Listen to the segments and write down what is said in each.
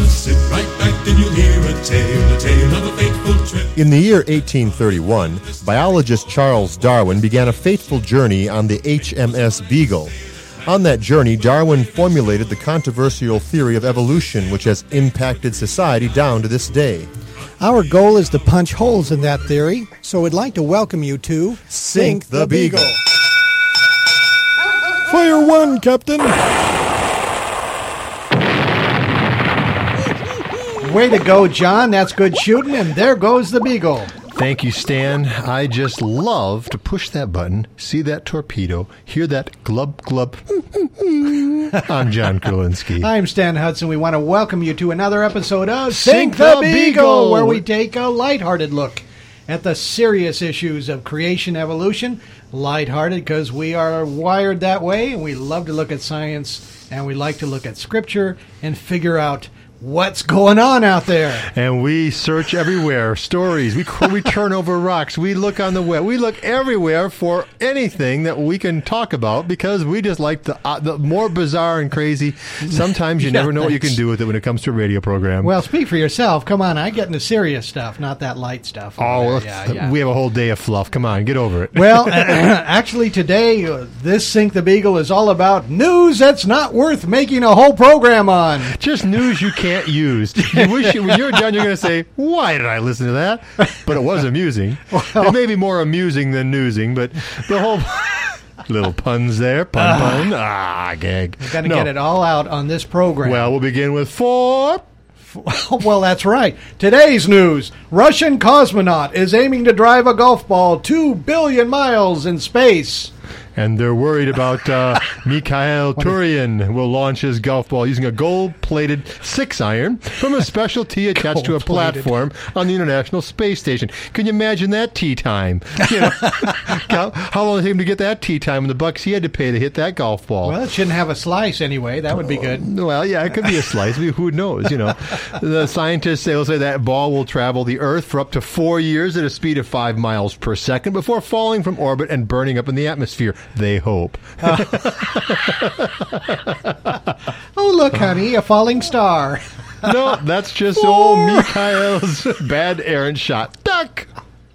Sit right back and you'll hear a tale of a fateful trip. In the year 1831, biologist Charles Darwin began a fateful journey on the HMS Beagle. On that journey, Darwin formulated the controversial theory of evolution, which has impacted society down to this day. Our goal is to punch holes in that theory, so we'd like to welcome you to Sink the Beagle. Fire one, Captain. Way to go, John. That's good shooting, and there goes the Beagle. Thank you, Stan. I just love to push that button, see that torpedo, hear that glub glub. I'm John Kurlinski. I'm Stan Hudson. We want to welcome you to another episode of Sink the Beagle, where we take a lighthearted look at the serious issues of creation evolution. Lighthearted because we are wired that way, and we love to look at science, and we like to look at scripture and figure out what's going on out there. And we search everywhere. Stories. We turn over rocks. We look on the web. We look everywhere for anything that we can talk about because we just like the more bizarre and crazy. Sometimes you never know what you can do with it when it comes to a radio program. Well, speak for yourself. Come on. I get into serious stuff, not that light stuff. Oh, we have a whole day of fluff. Come on, get over it. Well, actually today, this Sink the Beagle is all about news that's not worth making a whole program on. Just news you can't used. You wish when you're done, you're going to say, "Why did I listen to that?" But it was amusing. Well, it may be more amusing than newsing, but the whole little puns there, pun, gag. We're going to get it all out on this program. Well, we'll begin with four. Well, that's right. Today's news: Russian cosmonaut is aiming to drive a golf ball 2 billion miles in space. And they're worried about Mikhail Turin will launch his golf ball using a gold-plated 6-iron from a special tee attached to a platform on the International Space Station. Can you imagine that tee time? You know, how long did it take him to get that tee time and the bucks he had to pay to hit that golf ball? Well, it shouldn't have a slice anyway. That would be good. Well, yeah, it could be a slice. Who knows? You know, the scientists will say that ball will travel the Earth for up to 4 years at a speed of 5 miles per second before falling from orbit and burning up in the atmosphere. They hope. Oh, look, honey, a falling star. No, that's just old Mikhail's bad errant shot. Duck!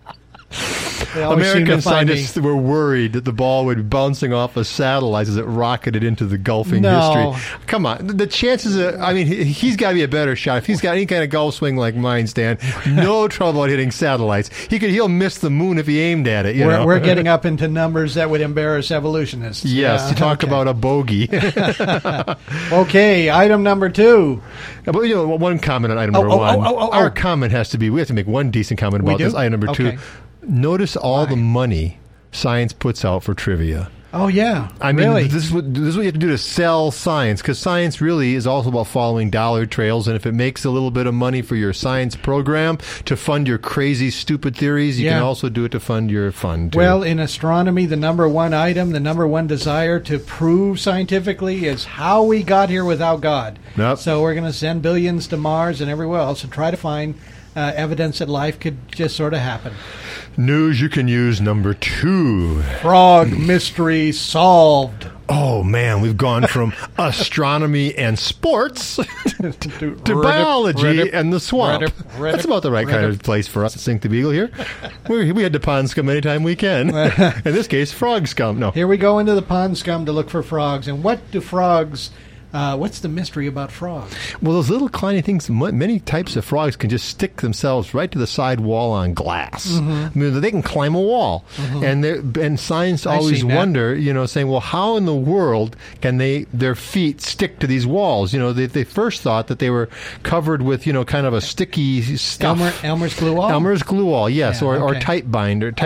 American scientists were worried that the ball would be bouncing off a satellite as it rocketed into the golfing history. Come on. The chances of, he's got to be a better shot. If he's got any kind of golf swing like mine, Stan, no trouble at hitting satellites. He'll miss the moon if he aimed at it. We're getting up into numbers that would embarrass evolutionists. Yes, talk about a bogey. Okay, item number 2. But, one comment on item number 1. Our comment has to be, we have to make one decent comment about this. Item number 2. Notice all the money science puts out for trivia. Oh, yeah. Really? This is what you have to do to sell science, because science really is also about following dollar trails, and if it makes a little bit of money for your science program to fund your crazy, stupid theories, you can also do it to fund your fun, too. Well, in astronomy, the number one item, the number one desire to prove scientifically is how we got here without God. Yep. So we're going to send billions to Mars and everywhere else to try to find evidence that life could just sort of happen. News you can use number 2. Frog mystery solved. Oh, man, we've gone from astronomy and sports to biology and the swamp. That's about the right kind of place for us to Sink the Beagle here. We head to pond scum anytime we can. In this case, frog scum. No. Here we go into the pond scum to look for frogs. And what do frogs... what's the mystery about frogs? Well, those little tiny things, many types of frogs can just stick themselves right to the side wall on glass. Mm-hmm. They can climb a wall. Mm-hmm. And science always wonder, saying, well, how in the world can their feet stick to these walls? They first thought that they were covered with, kind of a sticky stuff. Elmer's glue wall? Elmer's glue wall, yes, or tight bond, or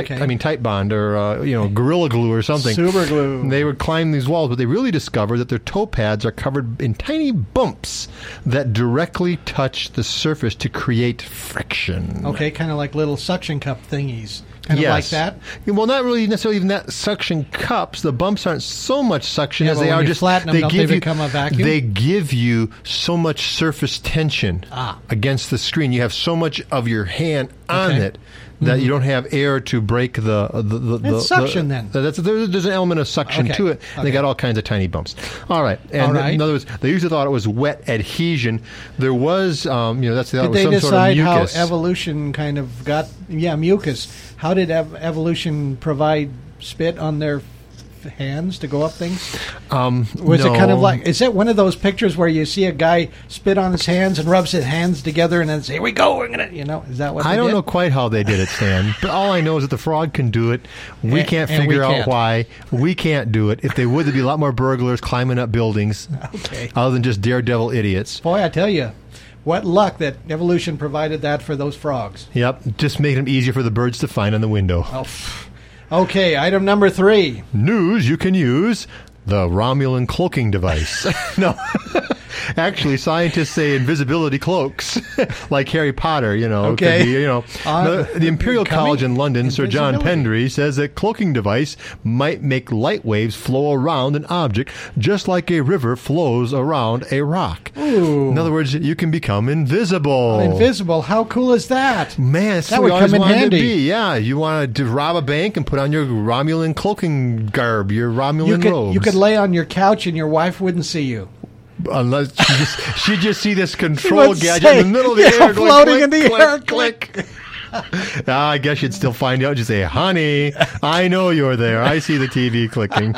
Gorilla Glue or something. Super glue. They would climb these walls, but they really discovered that their toe pads are covered in tiny bumps that directly touch the surface to create friction. Okay, kind of like little suction cup thingies. Kind of like that? Well, not really necessarily even that suction cups. The bumps aren't so much suction as they are just flatten them, they become a vacuum? They give you so much surface tension against the screen. You have so much of your hand on it that you don't have air to break It's suction then. There's an element of suction to it. And they got all kinds of tiny bumps. All right. And in other words, they usually thought it was wet adhesion. There was, that's the Did they some sort of decide how mucus. evolution kind of got, mucus. How did evolution provide spit on their hands to go up things? Was it kind of like, is that one of those pictures where you see a guy spit on his hands and rubs his hands together and then says, here we go, we're gonna, is that what I don't know quite how they did it, Stan, but all I know is that the frog can do it. We can't figure out why. We can't do it. If they would, there'd be a lot more burglars climbing up buildings, other than just daredevil idiots. Boy, I tell you, what luck that evolution provided that for those frogs. Yep, just made them easier for the birds to find on the window. Okay, item number 3. News you can use: the Romulan cloaking device. No. Actually, scientists say invisibility cloaks, like Harry Potter, Okay. Could be, the Imperial College in London, Sir John Pendry, says that cloaking device might make light waves flow around an object just like a river flows around a rock. Ooh. In other words, you can become invisible. Invisible? How cool is that? Man, that would come in handy. Yeah, you want to rob a bank and put on your Romulan cloaking garb, your Romulan robes. You could lay on your couch and your wife wouldn't see you. Unless she'd just see this control gadget in the middle of the air, floating click, in the air. Click. I guess you'd still find out. Just say, "Honey, I know you're there. I see the TV clicking."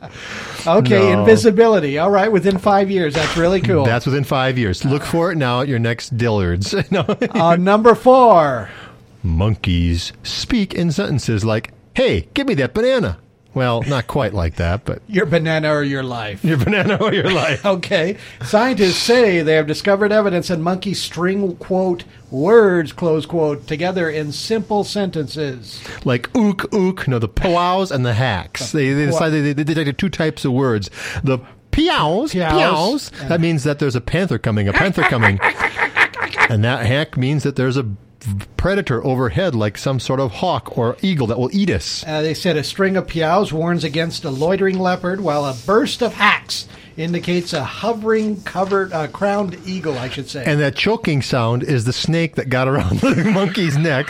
Okay, invisibility. All right, within 5 years. That's really cool. That's within 5 years. Look for it now at your next Dillard's. Number 4. Monkeys speak in sentences like, "Hey, give me that banana." Well, not quite like that, but... Your banana or your life. Your banana or your life. Okay. Scientists say they have discovered evidence that monkeys string, quote, words, close quote, together in simple sentences. Like ook, ook, the pows and the hacks. They decided they detected 2 types of words. The peows, that means that there's a panther coming. And that hack means that there's a predator overhead, like some sort of hawk or eagle that will eat us. They said a string of peows warns against a loitering leopard, while a burst of hacks indicates a hovering, crowned eagle, I should say. And that choking sound is the snake that got around the monkey's neck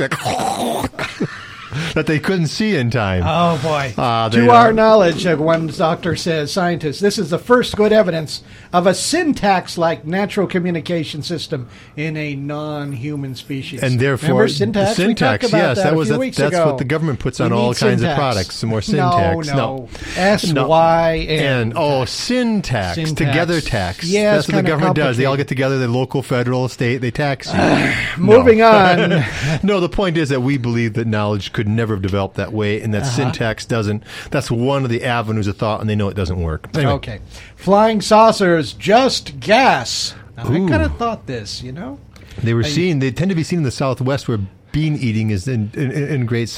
that they couldn't see in time. Oh, boy. To our knowledge, one doctor says, scientists, this is the first good evidence of a syntax-like natural communication system in a non-human species. And therefore, remember syntax? We talked about that a few weeks ago. That's what the government puts on all kinds of products. Some more syntax. No. S-Y-N. Oh, syntax. Together tax. Yeah, that's what the government does. They all get together, the local, federal, state, they tax you. Moving on. No, the point is that we believe that knowledge could never have developed that way, and that syntax doesn't. That's one of the avenues of thought, and they know it doesn't work. Anyway. Okay. Flying saucers, just gas. Now, I kind of thought this, They were seen. They tend to be seen in the Southwest, where bean eating is in great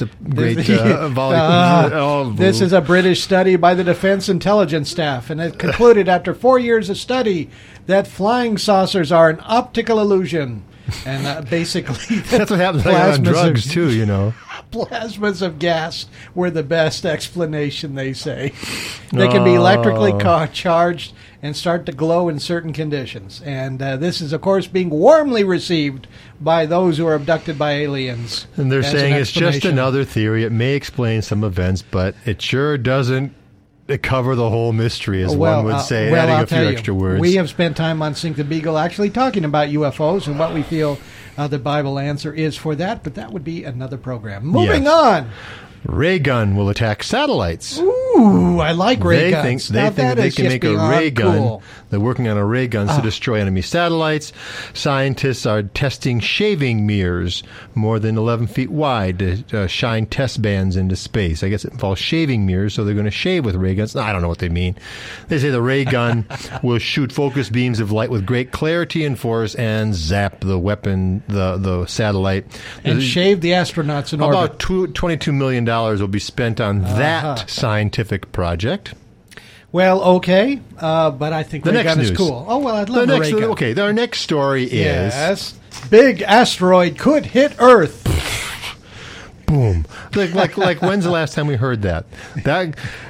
volume. This is a British study by the Defense Intelligence Staff, and it concluded after 4 years of study that flying saucers are an optical illusion. And basically, that's what happens on drugs too. Plasmas of gas were the best explanation. They say they can be electrically charged and start to glow in certain conditions. And this is, of course, being warmly received by those who are abducted by aliens. And they're saying it's just another theory. It may explain some events, but it sure doesn't cover the whole mystery, as one would say, adding a few extra words. We have spent time on Sink the Beagle actually talking about UFOs and what we feel the Bible answer is for that, but that would be another program. Moving on. Ray gun will attack satellites. Ooh, I like ray guns. They think they can make a ray gun. They're working on a ray gun to destroy enemy satellites. Scientists are testing shaving mirrors more than 11 feet wide to shine test bands into space. I guess it involves shaving mirrors, so they're going to shave with ray guns. I don't know what they mean. They say the ray gun will shoot focused beams of light with great clarity and force and zap the weapon, the satellite. And shave the astronauts in orbit. About $22 million will be spent on that scientific project. Well, okay, but I think the ray gun is cool. Oh, well, I'd love a ray gun. Okay, our next story is... Big asteroid could hit Earth. Boom. Like when's the last time we heard that?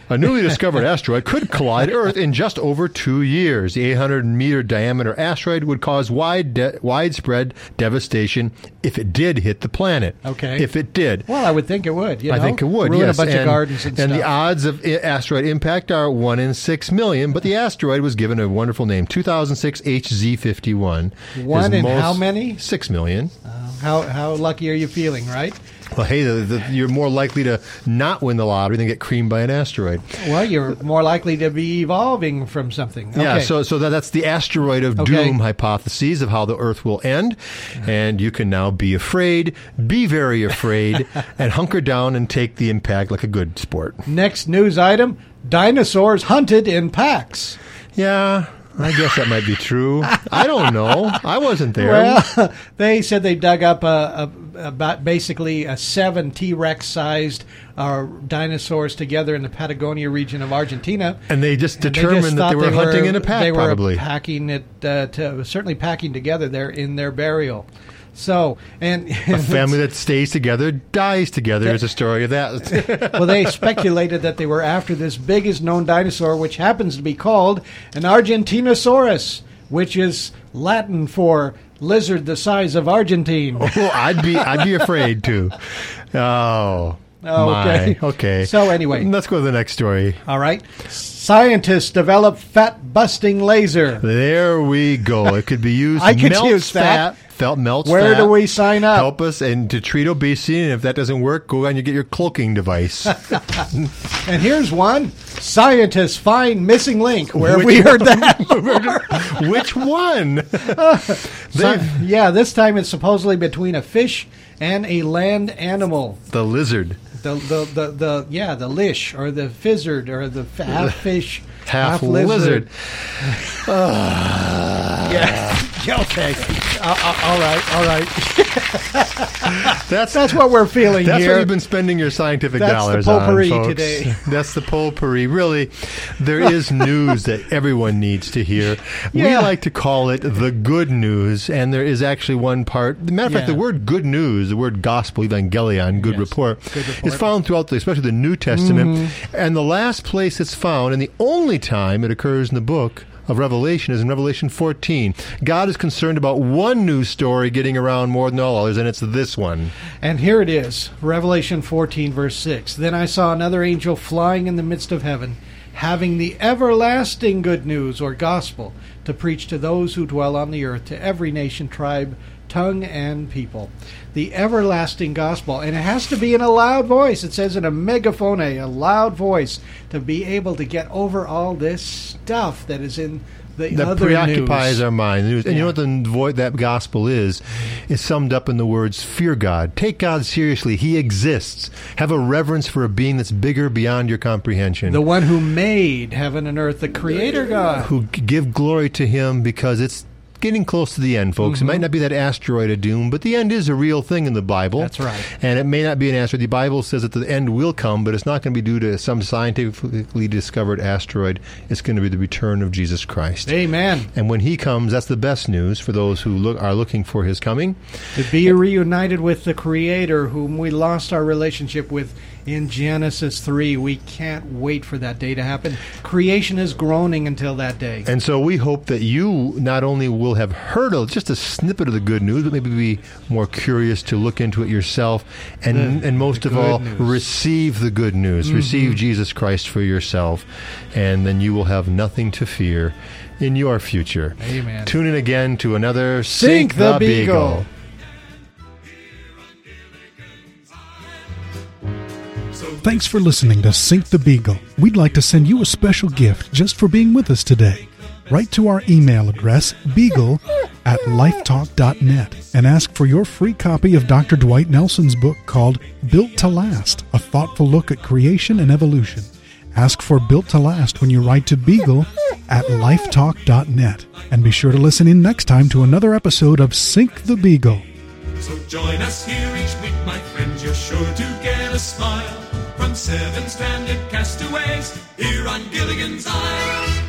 A newly discovered asteroid could collide Earth in just over 2 years. The 800-meter diameter asteroid would cause widespread devastation if it did hit the planet. Okay. If it did. Well, I would think it would. I think it would, ruin yes. a bunch of gardens and stuff. And the odds of asteroid impact are 1 in 6 million, but the asteroid was given a wonderful name, 2006 HZ51. 1 in how many? 6 million. How lucky are you feeling, right? Well, hey, you're more likely to not win the lottery than get creamed by an asteroid. Well, you're more likely to be evolving from something. Okay. Yeah, so that's the asteroid of doom hypotheses of how the Earth will end. And you can now be afraid, be very afraid, and hunker down and take the impact like a good sport. Next news item, dinosaurs hunted in packs. Yeah, I guess that might be true. I don't know. I wasn't there. Well, they said they dug up about basically 7 T-Rex-sized dinosaurs together in the Patagonia region of Argentina. And they just determined that they were hunting in a pack, probably. They were packing it, certainly packing together there in their burial. So, and a family that stays together dies together is a story of that. Well, they speculated that they were after this biggest known dinosaur, which happens to be called an Argentinosaurus, which is Latin for lizard the size of Argentine. Oh, I'd be afraid too. Oh, okay. Okay. So anyway, let's go to the next story. All right. Scientists develop fat-busting laser. There we go. It could be used. I could use that. Melts Where fat. do we sign up? Help us and to treat obesity. And if that doesn't work, go on and get your cloaking device. And here's one. Scientists find missing link. Where have we heard that? Which one? This time it's supposedly between a fish and a land animal. The lizard. The lish or the fizzard or the half fish, half lizard. Yeah. Okay. All right. That's what we're feeling here. That's what you've been spending your scientific dollars on, folks. That's the potpourri today. That's the potpourri. Really, there is news that everyone needs to hear. We like to call it the good news, and there is actually one part. As a matter of fact, the word good news, the word gospel, evangelion, good report, is found throughout, especially the New Testament. And the last place it's found, and the only time it occurs in the book of Revelation is in Revelation 14. God is concerned about one news story getting around more than all others, and it's this one. And here it is, Revelation 14, verse 6. Then I saw another angel flying in the midst of heaven, having the everlasting good news, or gospel, to preach to those who dwell on the earth, to every nation, tribe, tongue, and people. The everlasting gospel. And it has to be in a loud voice. It says in a megaphone, a loud voice, to be able to get over all this stuff that is in the other news. That preoccupies our mind. And you know what that gospel is summed up in the words, fear God. Take God seriously. He exists. Have a reverence for a being that's bigger beyond your comprehension. The one who made heaven and earth, the creator God. Who give glory to him because it's getting close to the end, folks. It might not be that asteroid of doom, but the end is a real thing in the Bible. That's right. And it may not be an asteroid. The Bible says that the end will come, but it's not going to be due to some scientifically discovered asteroid. It's going to be the return of Jesus Christ. Amen. And when he comes, that's the best news for those who are looking for his coming. To be reunited with the Creator, whom we lost our relationship with in Genesis 3. We can't wait for that day to happen. Creation is groaning until that day. And so we hope that you not only will have heard just a snippet of the good news, but maybe be more curious to look into it yourself, and most of all, receive the good news. Receive Jesus Christ for yourself, and then you will have nothing to fear in your future. Amen. Tune in again to another Sink the Beagle. Thanks for listening to Sink the Beagle. We'd like to send you a special gift just for being with us today. Write to our email address, beagle@lifetalk.net, and ask for your free copy of Dr. Dwight Nelson's book called Built to Last, a thoughtful look at creation and evolution. Ask for Built to Last when you write to beagle@lifetalk.net. And be sure to listen in next time to another episode of Sink the Beagle. So join us here each week, my friends. You're sure to get a smile from 7 stranded castaways here on Gilligan's Island.